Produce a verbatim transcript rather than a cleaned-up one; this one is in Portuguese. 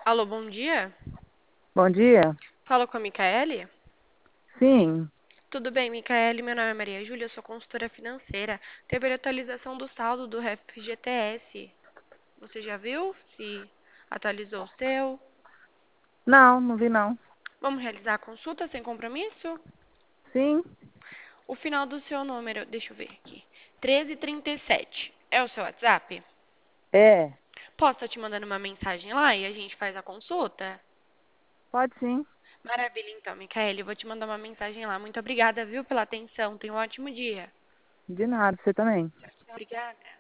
Alô, bom dia. Bom dia. Fala com a Micaele? Sim, Tudo bem, Micaele? Meu nome é Maria Júlia, eu sou consultora financeira. Teve a atualização do saldo do F G T S. Você já viu se atualizou o seu? não, não vi não. Vamos realizar a consulta sem compromisso? Sim, O final do seu número, deixa eu ver aqui. treze trinta e sete. É o seu WhatsApp? é, Posso estar te mandando uma mensagem lá e a gente faz a consulta? pode sim. Maravilha, então, Micaele. Eu vou te mandar uma mensagem lá. Muito obrigada, viu, pela atenção. Tenha um ótimo dia. De nada, você também. Obrigada.